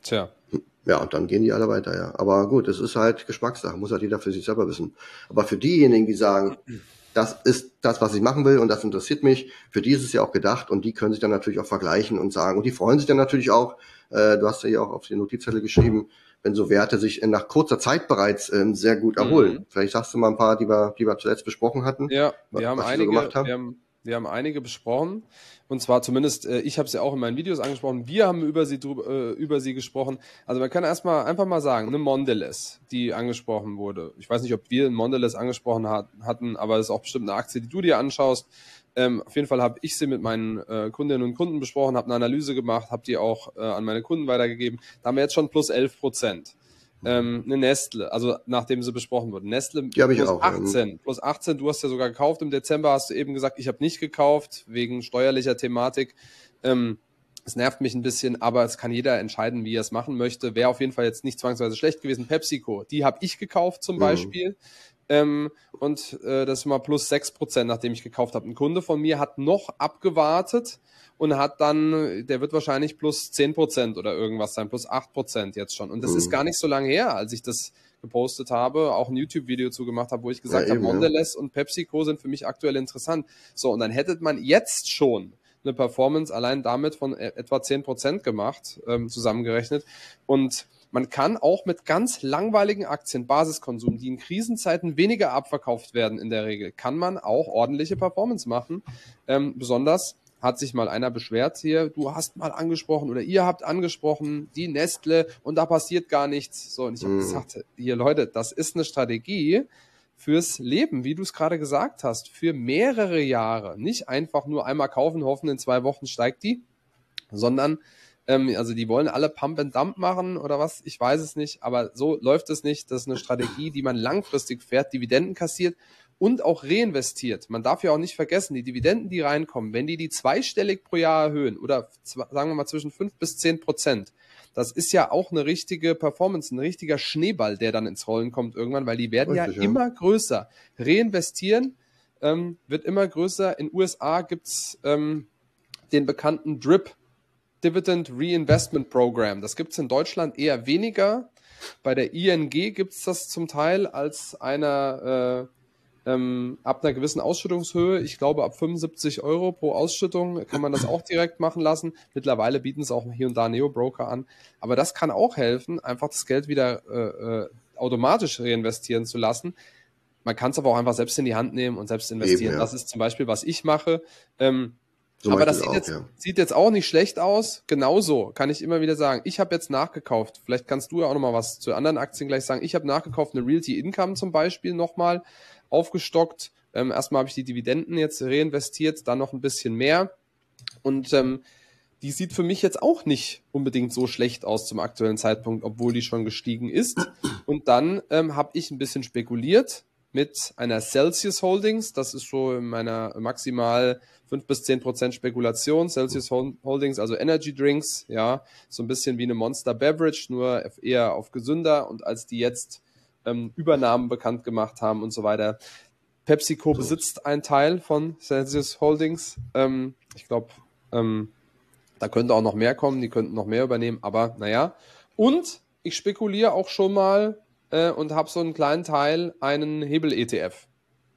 Tja. Ja, und dann gehen die alle weiter, ja. Aber gut, es ist halt Geschmackssache, muss halt jeder für sich selber wissen. Aber für diejenigen, die sagen, das ist das, was ich machen will und das interessiert mich, für die ist es ja auch gedacht und die können sich dann natürlich auch vergleichen und sagen, und die freuen sich dann natürlich auch, äh, du hast ja hier auch auf die Notizzettel geschrieben, wenn so Werte sich nach kurzer Zeit bereits äh, sehr gut erholen. Mhm. Vielleicht sagst du mal ein paar, die wir, die wir zuletzt besprochen hatten, Ja, wir haben was die so einige, gemacht haben. wir haben, wir haben einige besprochen. Und zwar zumindest, äh, ich habe es ja auch in meinen Videos angesprochen, wir haben über sie drüber, äh, über sie gesprochen. Also man kann erstmal einfach mal sagen, eine Mondelez, die angesprochen wurde. Ich weiß nicht, ob wir eine Mondelez angesprochen hat, hatten, aber es ist auch bestimmt eine Aktie, die du dir anschaust. Ähm, auf jeden Fall habe ich sie mit meinen äh, Kundinnen und Kunden besprochen, habe eine Analyse gemacht, habe die auch äh, an meine Kunden weitergegeben. Da haben wir jetzt schon plus elf Prozent. Ähm, eine Nestle, also nachdem sie besprochen wurde. Nestle Die habe ich plus auch. achtzehn, Ähm, plus achtzehn, du hast ja sogar gekauft. Im Dezember hast du eben gesagt, ich habe nicht gekauft, wegen steuerlicher Thematik. Ähm, es nervt mich ein bisschen, aber es kann jeder entscheiden, wie er es machen möchte. Wäre auf jeden Fall jetzt nicht zwangsweise schlecht gewesen. PepsiCo, die habe ich gekauft zum Beispiel. Ähm, und äh, das ist mal plus sechs Prozent, nachdem ich gekauft habe. Ein Kunde von mir hat noch abgewartet und hat dann, der wird wahrscheinlich plus zehn Prozent oder irgendwas sein, plus acht Prozent jetzt schon. Und das ist mh. gar nicht so lange her, als ich das gepostet habe, auch ein YouTube-Video zu gemacht habe, wo ich Ja, gesagt habe, eben, ja. Mondelez und PepsiCo sind für mich aktuell interessant. So, und dann hätte man jetzt schon eine Performance allein damit von etwa zehn Prozent gemacht, ähm, zusammengerechnet. Und man kann auch mit ganz langweiligen Aktien, Basiskonsum, die in Krisenzeiten weniger abverkauft werden in der Regel, kann man auch ordentliche Performance machen. Ähm, besonders hat sich mal einer beschwert hier, du hast mal angesprochen oder ihr habt angesprochen, die Nestle und da passiert gar nichts. So, und ich habe Mh. gesagt, hier Leute, das ist eine Strategie fürs Leben, wie du es gerade gesagt hast, für mehrere Jahre. Nicht einfach nur einmal kaufen, hoffen, in zwei Wochen steigt die, sondern ähm, also die wollen alle Pump and Dump machen oder was, ich weiß es nicht, aber so läuft es nicht. Das ist eine Strategie, die man langfristig fährt, Dividenden kassiert und auch reinvestiert. Man darf ja auch nicht vergessen, die Dividenden, die reinkommen, wenn die die zweistellig pro Jahr erhöhen oder sagen wir mal zwischen fünf bis zehn Prozent, das ist ja auch eine richtige Performance, ein richtiger Schneeball, der dann ins Rollen kommt irgendwann, weil die werden ja Richtig, ja. immer größer. Reinvestieren ähm, wird immer größer. In den U S A gibt's ähm, den bekannten D R I P, Dividend Reinvestment Program. Das gibt es in Deutschland eher weniger. Bei der I N G gibt es das zum Teil als einer äh, ähm, ab einer gewissen Ausschüttungshöhe. Ich glaube, ab fünfundsiebzig Euro pro Ausschüttung kann man das auch direkt machen lassen. Mittlerweile bieten es auch hier und da Neo-Broker an. Aber das kann auch helfen, einfach das Geld wieder äh, automatisch reinvestieren zu lassen. Man kann es aber auch einfach selbst in die Hand nehmen und selbst investieren. Eben, ja. Das ist zum Beispiel, was ich mache. Ähm, So aber mache ich das das sieht auch, jetzt, ja. sieht jetzt auch nicht schlecht aus. Genauso kann ich immer wieder sagen, ich habe jetzt nachgekauft. Vielleicht kannst du ja auch nochmal was zu anderen Aktien gleich sagen. Ich habe nachgekauft, eine Realty Income zum Beispiel nochmal aufgestockt. Ähm, erstmal habe ich die Dividenden jetzt reinvestiert, dann noch ein bisschen mehr. Und ähm, die sieht für mich jetzt auch nicht unbedingt so schlecht aus zum aktuellen Zeitpunkt, obwohl die schon gestiegen ist. Und dann ähm, habe ich ein bisschen spekuliert mit einer Celsius Holdings. Das ist so in meiner maximal fünf bis zehn Prozent Spekulation. Celsius Holdings, also Energy Drinks, ja, so ein bisschen wie eine Monster Beverage, nur eher auf gesünder. Und als die jetzt ähm, Übernahmen bekannt gemacht haben und so weiter. PepsiCo So. besitzt einen Teil von Celsius Holdings. Ähm, ich glaube, ähm, da könnte auch noch mehr kommen, die könnten noch mehr übernehmen, aber naja. Und ich spekuliere auch schon mal äh, und habe so einen kleinen Teil, einen Hebel-E T F.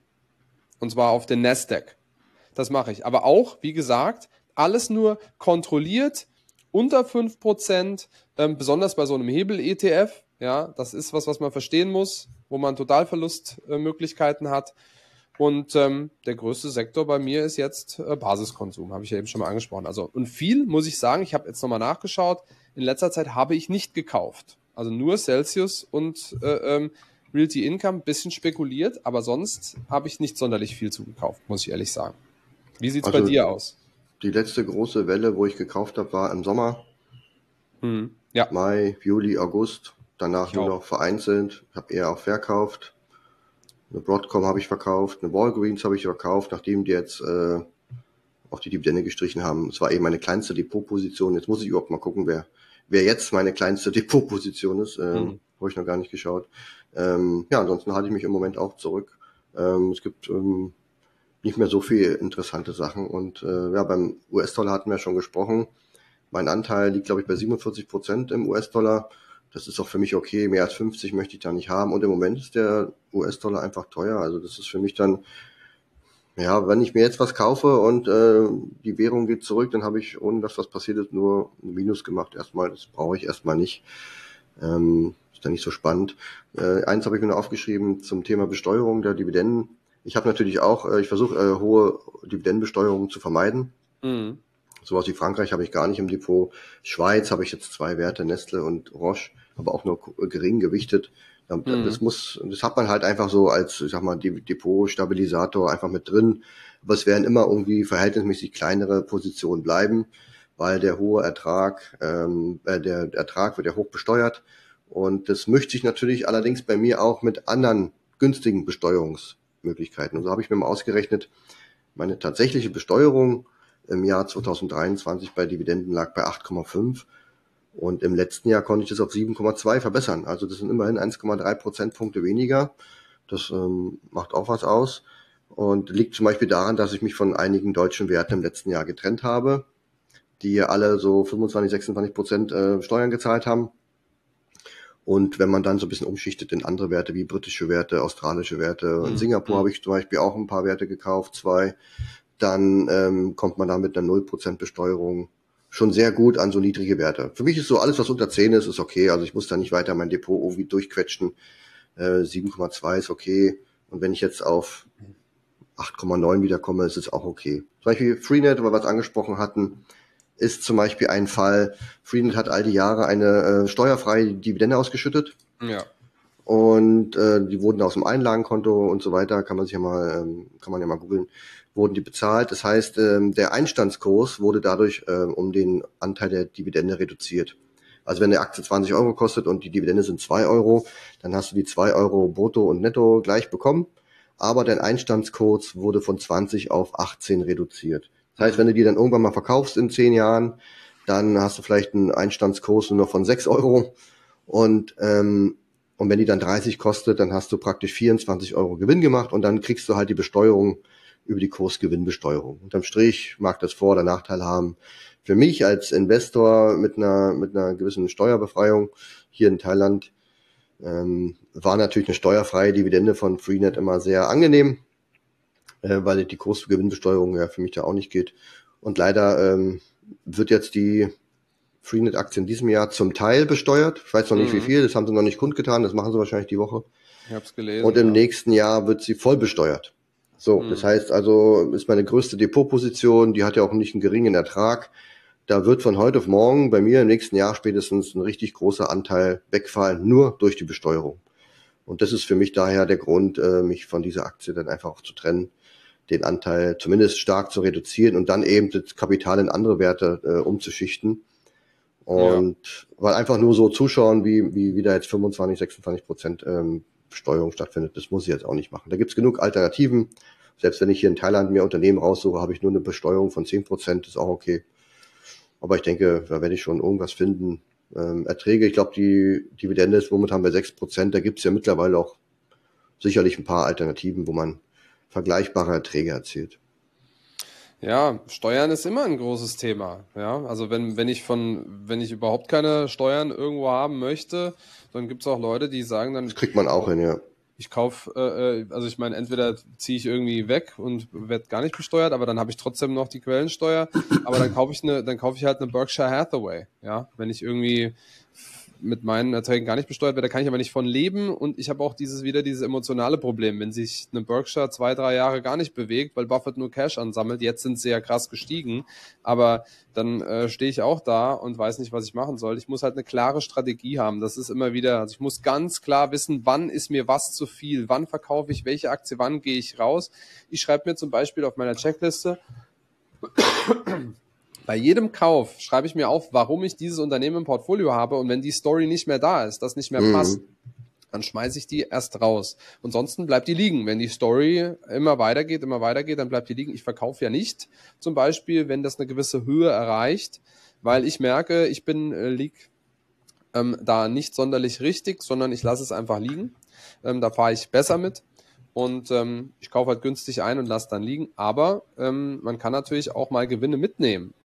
Und zwar auf den Nasdaq. Das mache ich. Aber auch, wie gesagt, alles nur kontrolliert, unter fünf Prozent, ähm, besonders bei so einem Hebel-E T F. Ja, das ist was, was man verstehen muss, wo man Totalverlustmöglichkeiten äh, hat. Und ähm, der größte Sektor bei mir ist jetzt äh, Basiskonsum, habe ich ja eben schon mal angesprochen. Also und viel muss ich sagen, ich habe jetzt nochmal nachgeschaut, in letzter Zeit habe ich nicht gekauft. Also nur Celsius und äh, ähm, Realty Income, bisschen spekuliert, aber sonst habe ich nicht sonderlich viel zugekauft, muss ich ehrlich sagen. Wie sieht's Also bei dir aus? die letzte große Welle, wo ich gekauft habe, war im Sommer, Hm. Ja, Mai, Juli, August. Danach ich nur auch. noch vereinzelt. Ich habe eher auch verkauft. Eine Broadcom habe ich verkauft, eine Walgreens habe ich verkauft, nachdem die jetzt äh, auch die Dividende gestrichen haben. Es war eben meine kleinste Depotposition. Jetzt muss ich überhaupt mal gucken, wer wer jetzt meine kleinste Depotposition ist. Ähm, Hm. Habe ich noch gar nicht geschaut. Ähm, ja, ansonsten halte ich mich im Moment auch zurück. Ähm, es gibt ähm, nicht mehr so viele interessante Sachen. Und äh, ja, beim U S-Dollar hatten wir schon gesprochen. Mein Anteil liegt, glaube ich, bei siebenundvierzig Prozent im U S-Dollar. Das ist auch für mich okay. Mehr als fünfzig möchte ich da nicht haben. Und im Moment ist der U S-Dollar einfach teuer. Also das ist für mich dann, ja, wenn ich mir jetzt was kaufe und äh, die Währung geht zurück, dann habe ich, ohne dass was passiert ist, nur ein Minus gemacht erstmal. Das brauche ich erstmal nicht. Ähm, ist dann nicht so spannend. Äh, eins habe ich mir noch aufgeschrieben zum Thema Besteuerung der Dividenden. Ich habe natürlich auch, äh, ich versuche äh, hohe Dividendenbesteuerung zu vermeiden. Mhm. Sowas wie Frankreich habe ich gar nicht im Depot. Schweiz habe ich jetzt zwei Werte, Nestle und Roche, aber auch nur gering gewichtet. Das Mhm. muss, das hat man halt einfach so als, ich sag mal, Depot-Stabilisator einfach mit drin. Aber es werden immer irgendwie verhältnismäßig kleinere Positionen bleiben, weil der hohe Ertrag, ähm, äh, der Ertrag wird ja hoch besteuert. Und das mischt sich natürlich allerdings bei mir auch mit anderen günstigen Besteuerungsmöglichkeiten. Und so habe ich mir mal ausgerechnet, meine tatsächliche Besteuerung im Jahr zweitausenddreiundzwanzig bei Dividenden lag bei acht Komma fünf und im letzten Jahr konnte ich das auf sieben Komma zwei verbessern. Also das sind immerhin eins Komma drei Prozentpunkte weniger. Das ähm, macht auch was aus und liegt zum Beispiel daran, dass ich mich von einigen deutschen Werten im letzten Jahr getrennt habe, die alle so fünfundzwanzig, sechsundzwanzig Prozent äh, Steuern gezahlt haben. Und wenn man dann so ein bisschen umschichtet in andere Werte wie britische Werte, australische Werte, in Singapur Mhm. habe ich zum Beispiel auch ein paar Werte gekauft, zwei, dann ähm, kommt man da mit einer null Prozent Besteuerung schon sehr gut an so niedrige Werte. Für mich ist so alles, was unter zehn ist, ist okay. Also ich muss da nicht weiter mein Depot irgendwie durchquetschen. Äh, sieben Komma zwei ist okay. Und wenn ich jetzt auf acht Komma neun wiederkomme, ist es auch okay. Zum Beispiel Freenet, wo wir was angesprochen hatten, ist zum Beispiel ein Fall. Freenet hat all die Jahre eine äh, steuerfreie Dividende ausgeschüttet. Ja. Und äh, die wurden aus dem Einlagenkonto und so weiter, kann man sich ja mal, ähm, kann man ja mal googeln, wurden die bezahlt. Das heißt, ähm, der Einstandskurs wurde dadurch äh, um den Anteil der Dividende reduziert. Also wenn eine Aktie zwanzig Euro kostet und die Dividende sind zwei Euro, dann hast du die zwei Euro brutto und netto gleich bekommen. Aber dein Einstandskurs wurde von zwanzig auf achtzehn reduziert. Das heißt, Mhm. wenn du die dann irgendwann mal verkaufst in zehn Jahren, dann hast du vielleicht einen Einstandskurs nur noch von sechs Euro. Und ähm, und wenn die dann dreißig kostet, dann hast du praktisch vierundzwanzig Euro Gewinn gemacht und dann kriegst du halt die Besteuerung über die Kursgewinnbesteuerung. Unterm Strich mag das Vor- oder Nachteil haben. Für mich als Investor mit einer, mit einer gewissen Steuerbefreiung hier in Thailand ähm, war natürlich eine steuerfreie Dividende von Freenet immer sehr angenehm, äh, weil die Kursgewinnbesteuerung ja für mich da auch nicht geht. Und leider ähm, wird jetzt die Freenet-Aktie in diesem Jahr zum Teil besteuert. Ich weiß noch nicht wie Mhm. viel, das haben sie noch nicht kundgetan, das machen sie wahrscheinlich die Woche. Ich habe es Und gelesen, im ja. nächsten Jahr wird sie voll besteuert. So, das Mhm. heißt also, ist meine größte Depotposition, die hat ja auch nicht einen geringen Ertrag. Da wird von heute auf morgen bei mir im nächsten Jahr spätestens ein richtig großer Anteil wegfallen, nur durch die Besteuerung. Und das ist für mich daher der Grund, äh, mich von dieser Aktie dann einfach auch zu trennen, den Anteil zumindest stark zu reduzieren und dann eben das Kapital in andere Werte äh, umzuschichten. Ja. Und weil einfach nur so zuschauen, wie, wie, wie da jetzt fünfundzwanzig, sechsundzwanzig Prozent ähm, Besteuerung stattfindet, das muss ich jetzt auch nicht machen. Da gibt's genug Alternativen. Selbst wenn ich hier in Thailand mir Unternehmen raussuche, habe ich nur eine Besteuerung von zehn Prozent, ist auch okay. Aber ich denke, da werde ich schon irgendwas finden. Ähm, Erträge, ich glaube, die Dividende ist momentan bei sechs Prozent. Da gibt's ja mittlerweile auch sicherlich ein paar Alternativen, wo man vergleichbare Erträge erzielt. Ja, Steuern ist immer ein großes Thema. Ja, also wenn, wenn ich von, wenn ich überhaupt keine Steuern irgendwo haben möchte, dann gibt es auch Leute, die sagen Das dann, kriegt man auch hin, ja. ich kaufe, äh, äh, also ich meine, entweder ziehe ich irgendwie weg und werde gar nicht besteuert, aber dann habe ich trotzdem noch die Quellensteuer, aber dann kaufe ich eine, dann kaufe ich halt eine Berkshire Hathaway, ja, wenn ich irgendwie mit meinen Erträgen gar nicht besteuert werde, da kann ich aber nicht von leben und ich habe auch dieses wieder dieses emotionale Problem, wenn sich eine Berkshire zwei, drei Jahre gar nicht bewegt, weil Buffett nur Cash ansammelt, jetzt sind sie ja krass gestiegen, aber dann äh, stehe ich auch da und weiß nicht, was ich machen soll. Ich muss halt eine klare Strategie haben. Das ist immer wieder, also ich muss ganz klar wissen, wann ist mir was zu viel, wann verkaufe ich welche Aktie, wann gehe ich raus. Ich schreibe mir zum Beispiel auf meiner Checkliste, bei jedem Kauf schreibe ich mir auf, warum ich dieses Unternehmen im Portfolio habe und wenn die Story nicht mehr da ist, das nicht mehr passt, Mhm. dann schmeiße ich die erst raus. Ansonsten bleibt die liegen. Wenn die Story immer weitergeht, immer weitergeht, dann bleibt die liegen. Ich verkaufe ja nicht, zum Beispiel, wenn das eine gewisse Höhe erreicht, weil ich merke, ich bin, äh, lieg ähm, da nicht sonderlich richtig, sondern ich lasse es einfach liegen. Ähm, da fahre ich besser mit. Und ähm, ich kaufe halt günstig ein und lasse dann liegen. Aber ähm, man kann natürlich auch mal Gewinne mitnehmen.